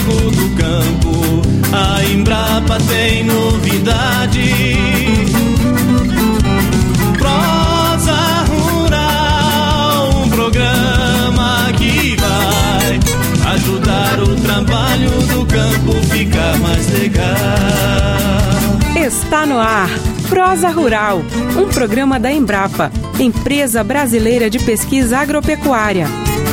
amigo do campo, a Embrapa tem novidade. Prosa Rural, um programa que vai ajudar o trabalho do campo ficar mais legal. Está no ar Prosa Rural, um programa da Embrapa, Empresa Brasileira de Pesquisa Agropecuária.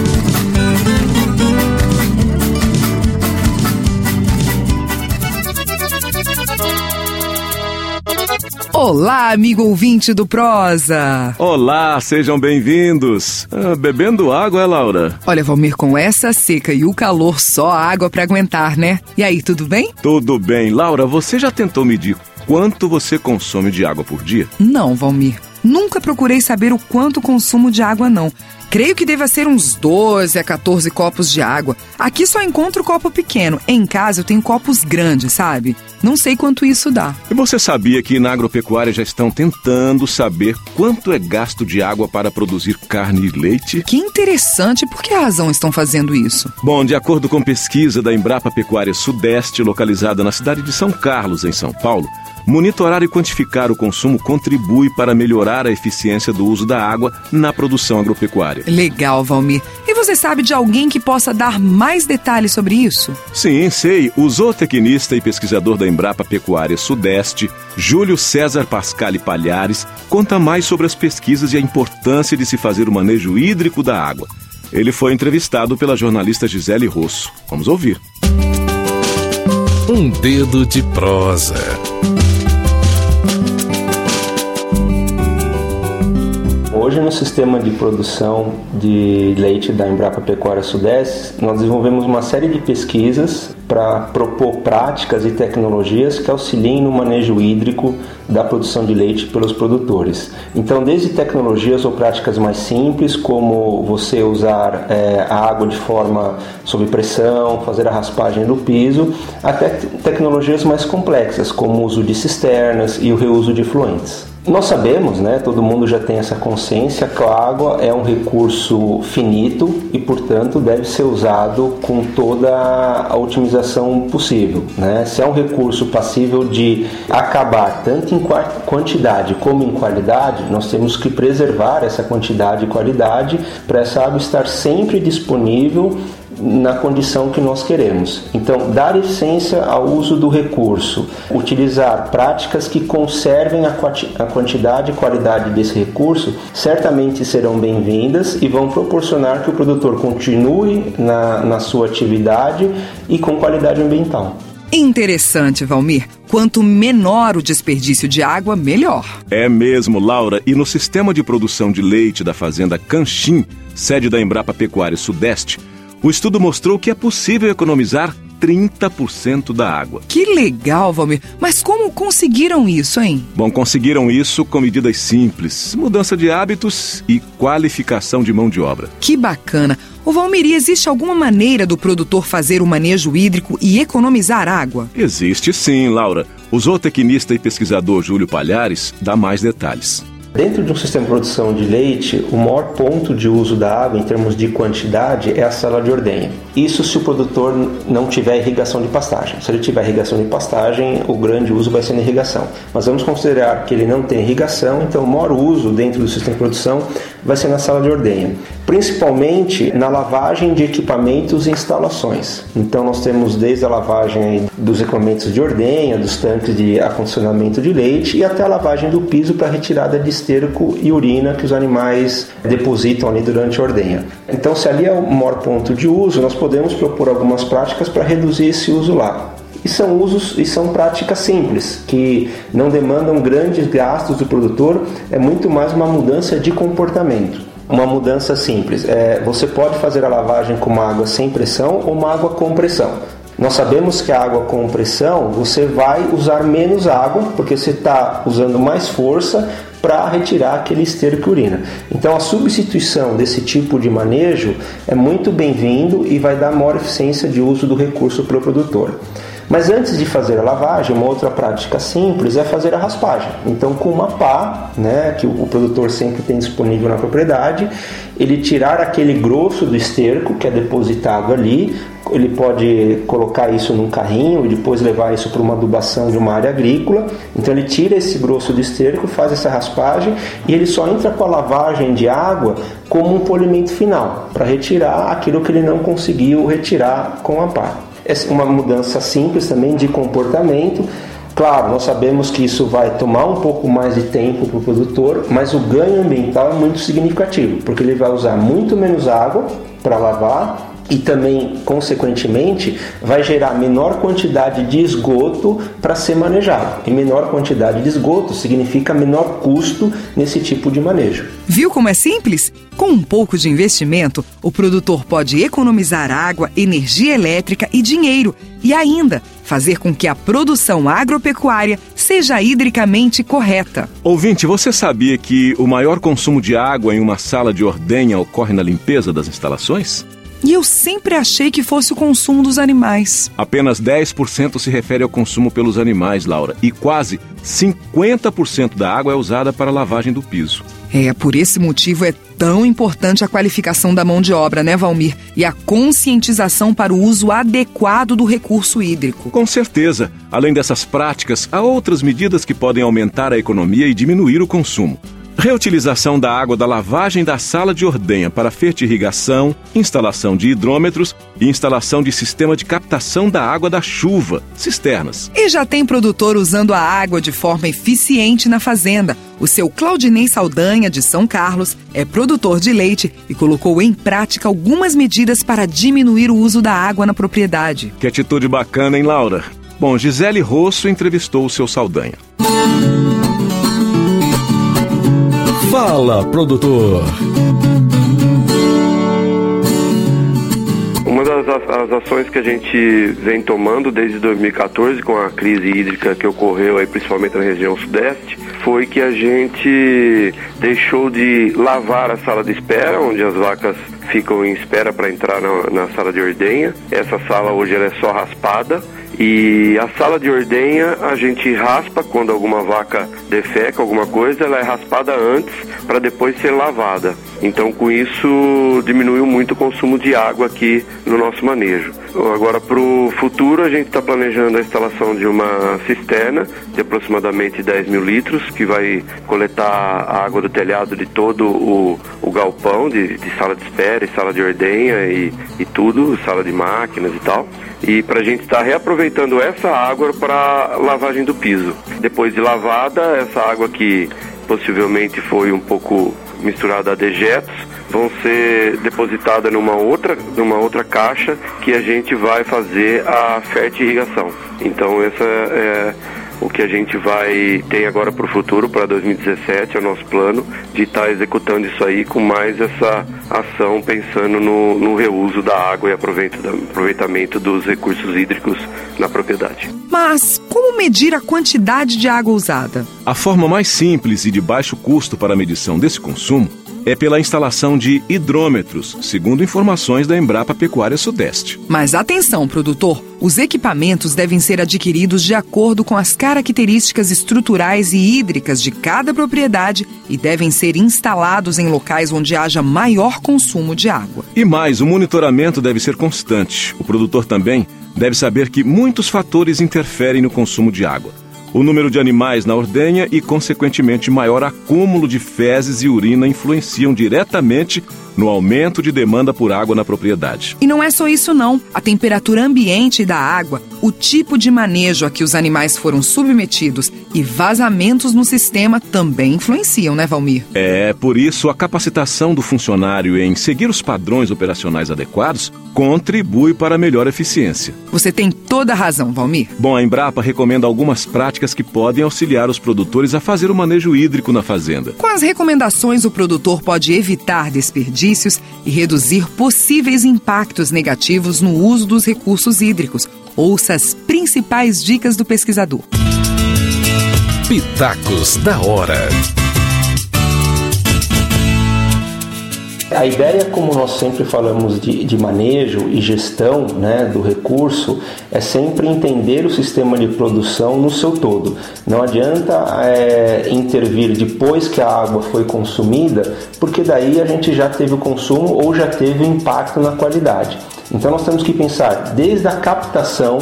Olá, amigo ouvinte do Prosa! Olá, sejam bem-vindos! Bebendo água, Laura? Olha, Valmir, com essa seca e o calor, só água pra aguentar, né? E aí, tudo bem? Tudo bem. Laura, você já tentou medir quanto você consome de água por dia? Não, Valmir. Nunca procurei saber o quanto consumo de água, não. Creio que deva ser uns 12 a 14 copos de água. Aqui só encontro copo pequeno. Em casa eu tenho copos grandes, sabe? Não sei quanto isso dá. E você sabia que na agropecuária já estão tentando saber quanto é gasto de água para produzir carne e leite? Que interessante. Por que razão estão fazendo isso? Bom, de acordo com pesquisa da Embrapa Pecuária Sudeste, localizada na cidade de São Carlos, em São Paulo, monitorar e quantificar o consumo contribui para melhorar a eficiência do uso da água na produção agropecuária. Legal, Valmir. E você sabe de alguém que possa dar mais detalhes sobre isso? Sim, sei. O zootecnista e pesquisador da Embrapa Pecuária Sudeste, Júlio César Pascali Palhares, conta mais sobre as pesquisas e a importância de se fazer o manejo hídrico da água. Ele foi entrevistado pela jornalista Gisele Rosso. Vamos ouvir. Um dedo de prosa. Hoje, no sistema de produção de leite da Embrapa Pecuária Sudeste, nós desenvolvemos uma série de pesquisas para propor práticas e tecnologias que auxiliem no manejo hídrico da produção de leite pelos produtores. Então, desde tecnologias ou práticas mais simples, como você usar a água de forma sob pressão, fazer a raspagem do piso, até tecnologias mais complexas, como o uso de cisternas e o reuso de efluentes. Nós sabemos, todo mundo já tem essa consciência, que a água é um recurso finito e, portanto, deve ser usado com toda a otimização possível. Se é um recurso passível de acabar tanto em quantidade como em qualidade, nós temos que preservar essa quantidade e qualidade para essa água estar sempre disponível na condição que nós queremos. Então, dar essência ao uso do recurso, utilizar práticas que conservem a quantidade e qualidade desse recurso, certamente serão bem-vindas e vão proporcionar que o produtor continue na sua atividade e com qualidade ambiental. Interessante, Valmir. Quanto menor o desperdício de água, melhor. É mesmo, Laura. E no sistema de produção de leite da fazenda Canchim, sede da Embrapa Pecuária Sudeste, o estudo mostrou que é possível economizar 30% da água. Que legal, Valmir. Mas como conseguiram isso, hein? Bom, conseguiram isso com medidas simples, mudança de hábitos e qualificação de mão de obra. Que bacana. Ô Valmir, existe alguma maneira do produtor fazer o manejo hídrico e economizar água? Existe sim, Laura. O zootecnista e pesquisador Júlio Palhares dá mais detalhes. Dentro de um sistema de produção de leite, o maior ponto de uso da água em termos de quantidade é a sala de ordenha. Isso se o produtor não tiver irrigação de pastagem. Se ele tiver irrigação de pastagem, o grande uso vai ser na irrigação. Mas vamos considerar que ele não tem irrigação, então o maior uso dentro do sistema de produção vai ser na sala de ordenha. Principalmente na lavagem de equipamentos e instalações. Então nós temos desde a lavagem dos equipamentos de ordenha, dos tanques de acondicionamento de leite e até a lavagem do piso para retirada de esterco e urina que os animais depositam ali durante a ordenha. Então, se ali é o maior ponto de uso, nós podemos propor algumas práticas para reduzir esse uso lá. E são práticas simples, que não demandam grandes gastos do produtor, é muito mais uma mudança de comportamento. Uma mudança simples, você pode fazer a lavagem com uma água sem pressão ou uma água com pressão. Nós sabemos que a água com pressão, você vai usar menos água, porque você está usando mais força para retirar aquele esterco e urina. Então a substituição desse tipo de manejo é muito bem-vindo e vai dar maior eficiência de uso do recurso para o produtor. Mas antes de fazer a lavagem, uma outra prática simples é fazer a raspagem. Então, com uma pá, que o produtor sempre tem disponível na propriedade, ele tirar aquele grosso do esterco que é depositado ali, ele pode colocar isso num carrinho e depois levar isso para uma adubação de uma área agrícola. Então ele tira esse grosso de esterco, faz essa raspagem e ele só entra com a lavagem de água como um polimento final, para retirar aquilo que ele não conseguiu retirar com a pá. Essa é uma mudança simples também de comportamento. Claro, nós sabemos que isso vai tomar um pouco mais de tempo para o produtor, mas o ganho ambiental é muito significativo, porque ele vai usar muito menos água para lavar e também, consequentemente, vai gerar menor quantidade de esgoto para ser manejado. E menor quantidade de esgoto significa menor custo nesse tipo de manejo. Viu como é simples? Com um pouco de investimento, o produtor pode economizar água, energia elétrica e dinheiro. E ainda, fazer com que a produção agropecuária seja hidricamente correta. Ouvinte, você sabia que o maior consumo de água em uma sala de ordenha ocorre na limpeza das instalações? E eu sempre achei que fosse o consumo dos animais. Apenas 10% se refere ao consumo pelos animais, Laura, e quase 50% da água é usada para a lavagem do piso. Por esse motivo é tão importante a qualificação da mão de obra, né, Valmir? E a conscientização para o uso adequado do recurso hídrico. Com certeza. Além dessas práticas, há outras medidas que podem aumentar a economia e diminuir o consumo. Reutilização da água da lavagem da sala de ordenha para fertirrigação, instalação de hidrômetros e instalação de sistema de captação da água da chuva, cisternas. E já tem produtor usando a água de forma eficiente na fazenda. O seu Claudinei Saldanha, de São Carlos, é produtor de leite e colocou em prática algumas medidas para diminuir o uso da água na propriedade. Que atitude bacana, hein, Laura? Bom, Gisele Rosso entrevistou o seu Saldanha. Fala, produtor! Uma das ações que a gente vem tomando desde 2014, com a crise hídrica que ocorreu aí, principalmente na região sudeste, foi que a gente deixou de lavar a sala de espera, onde as vacas ficam em espera para entrar na sala de ordenha. Essa sala hoje ela é só raspada. E a sala de ordenha a gente raspa quando alguma vaca defeca, alguma coisa, ela é raspada antes para depois ser lavada. Então com isso diminuiu muito o consumo de água aqui no nosso manejo. Agora para o futuro a gente está planejando a instalação de uma cisterna de aproximadamente 10 mil litros que vai coletar a água do telhado de todo o galpão de sala de espera e sala de ordenha e tudo, sala de máquinas e tal. E para a gente estar reaproveitando essa água para lavagem do piso. Depois de lavada, essa água que possivelmente foi um pouco misturada a dejetos, vão ser depositadas numa outra caixa que a gente vai fazer a fertirrigação. Então essa é o que a gente tem agora para o futuro, para 2017, é o nosso plano de estar executando isso aí com mais essa ação, pensando no reuso da água e aproveitamento dos recursos hídricos na propriedade. Mas como medir a quantidade de água usada? A forma mais simples e de baixo custo para a medição desse consumo é pela instalação de hidrômetros, segundo informações da Embrapa Pecuária Sudeste. Mas atenção, produtor! Os equipamentos devem ser adquiridos de acordo com as características estruturais e hídricas de cada propriedade e devem ser instalados em locais onde haja maior consumo de água. E mais, o monitoramento deve ser constante. O produtor também deve saber que muitos fatores interferem no consumo de água. O número de animais na ordenha e, consequentemente, maior acúmulo de fezes e urina influenciam diretamente no aumento de demanda por água na propriedade. E não é só isso não. A temperatura ambiente da água, o tipo de manejo a que os animais foram submetidos e vazamentos no sistema também influenciam, né, Valmir? Por isso a capacitação do funcionário em seguir os padrões operacionais adequados contribui para a melhor eficiência. Você tem toda a razão, Valmir. Bom, a Embrapa recomenda algumas práticas que podem auxiliar os produtores a fazer o manejo hídrico na fazenda. Com as recomendações, o produtor pode evitar desperdícios e reduzir possíveis impactos negativos no uso dos recursos hídricos. Ouça as principais dicas do pesquisador. Pitacos da hora. A ideia, como nós sempre falamos de manejo e gestão, né, do recurso, é sempre entender o sistema de produção no seu todo. Não adianta intervir depois que a água foi consumida, porque daí a gente já teve o consumo ou já teve o impacto na qualidade. Então nós temos que pensar desde a captação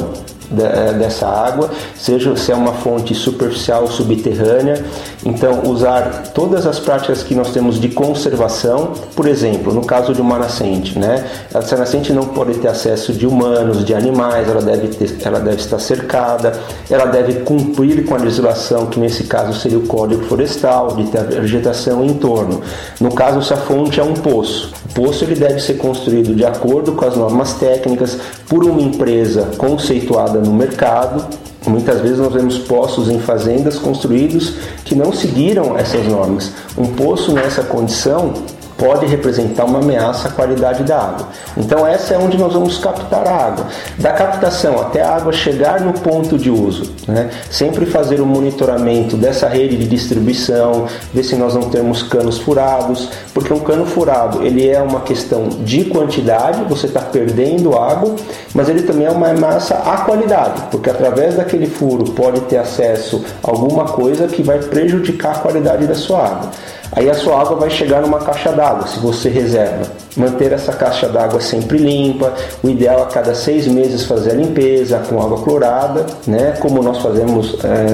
dessa água, seja se é uma fonte superficial ou subterrânea. Então usar todas as práticas que nós temos de conservação. Por exemplo, no caso de uma nascente, né? Essa nascente não pode ter acesso de humanos, de animais, ela deve estar cercada, ela deve cumprir com a legislação, que nesse caso seria o Código Florestal, de ter a vegetação em torno. No caso, se a fonte é um poço, o poço ele deve ser construído de acordo com as normas técnicas por uma empresa conceituada no mercado. Muitas vezes nós vemos poços em fazendas construídos que não seguiram essas normas. Um poço nessa condição pode representar uma ameaça à qualidade da água. Então essa é onde nós vamos captar a água. Da captação até a água chegar no ponto de uso, né? Sempre fazer o monitoramento dessa rede de distribuição, ver se nós não temos canos furados, porque um cano furado ele é uma questão de quantidade, você está perdendo água, mas ele também é uma ameaça à qualidade, porque através daquele furo pode ter acesso a alguma coisa que vai prejudicar a qualidade da sua água. Aí a sua água vai chegar numa caixa d'água, se você reserva. Manter essa caixa d'água sempre limpa, o ideal é a cada 6 meses fazer a limpeza com água clorada, né? Como nós fazemos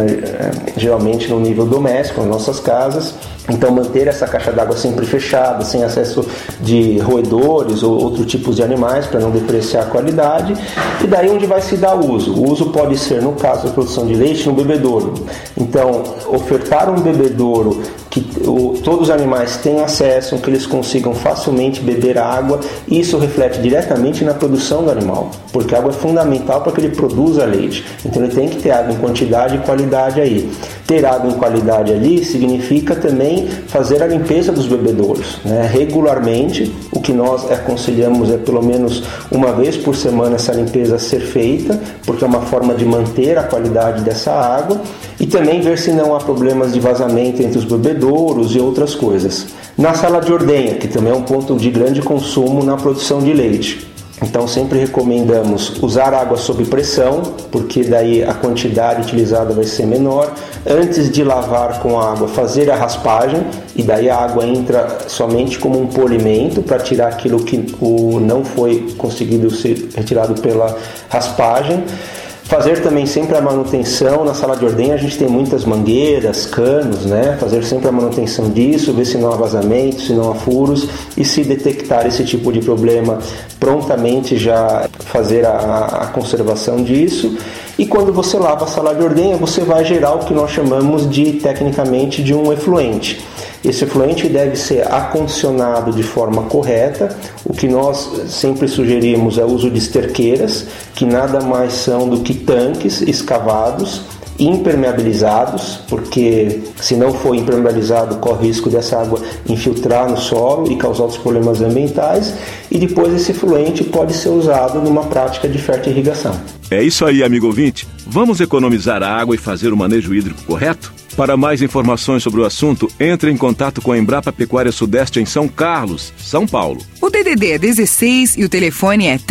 geralmente no nível doméstico, nas nossas casas. Então manter essa caixa d'água sempre fechada, sem acesso de roedores ou outros tipos de animais para não depreciar a qualidade. E daí onde vai se dar uso? O uso pode ser, no caso da produção de leite, no bebedouro. Então ofertar um bebedouro que todos os animais tenham acesso, que eles consigam facilmente beber água, e isso reflete diretamente na produção do animal, porque a água é fundamental para que ele produza leite. Então ele tem que ter água em quantidade e qualidade aí. Ter água em qualidade ali significa também fazer a limpeza dos bebedouros, né? Regularmente. O que nós aconselhamos é pelo menos uma vez por semana essa limpeza ser feita, porque é uma forma de manter a qualidade dessa água, e também ver se não há problemas de vazamento entre os bebedouros e outras coisas. Na sala de ordenha, que também é um ponto de grande consumo na produção de leite. Então sempre recomendamos usar água sob pressão, porque daí a quantidade utilizada vai ser menor. Antes de lavar com a água, fazer a raspagem, e daí a água entra somente como um polimento para tirar aquilo que não foi conseguido ser retirado pela raspagem. Fazer também sempre a manutenção. Na sala de ordenha a gente tem muitas mangueiras, canos, né? Fazer sempre a manutenção disso, ver se não há vazamento, se não há furos, e se detectar esse tipo de problema, prontamente já fazer a conservação disso. E quando você lava a sala de ordenha, você vai gerar o que nós chamamos tecnicamente de um efluente. Esse efluente deve ser acondicionado de forma correta. O que nós sempre sugerimos é o uso de esterqueiras, que nada mais são do que tanques escavados, impermeabilizados, porque se não for impermeabilizado corre o risco dessa água infiltrar no solo e causar outros problemas ambientais, e depois esse efluente pode ser usado numa prática de fertirrigação. É isso aí, amigo ouvinte. Vamos economizar a água e fazer o manejo hídrico correto? Para mais informações sobre o assunto, entre em contato com a Embrapa Pecuária Sudeste em São Carlos, São Paulo. O DDD é 16 e o telefone é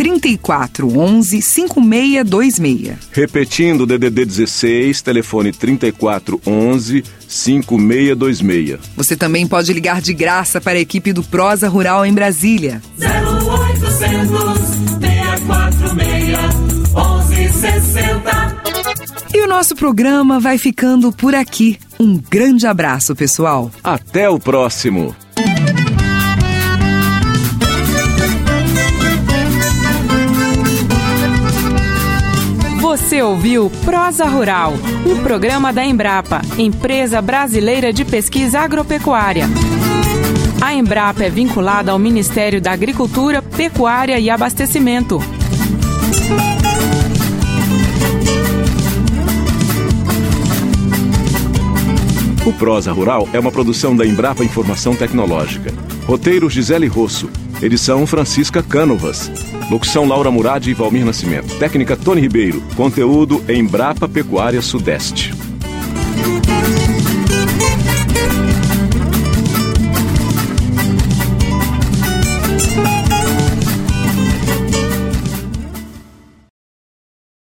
3411-5626. Repetindo, o DDD 16, telefone 3411-5626. Você também pode ligar de graça para a equipe do Prosa Rural em Brasília. 0800 646 1160. E o nosso programa vai ficando por aqui. Um grande abraço, pessoal. Até o próximo. Você ouviu Prosa Rural, um programa da Embrapa, Empresa Brasileira de Pesquisa Agropecuária. A Embrapa é vinculada ao Ministério da Agricultura, Pecuária e Abastecimento. O Prosa Rural é uma produção da Embrapa Informação Tecnológica. Roteiro Gisele Rosso. Edição Francisca Cânovas. Locução Laura Murad e Valmir Nascimento. Técnica Tony Ribeiro. Conteúdo Embrapa Pecuária Sudeste.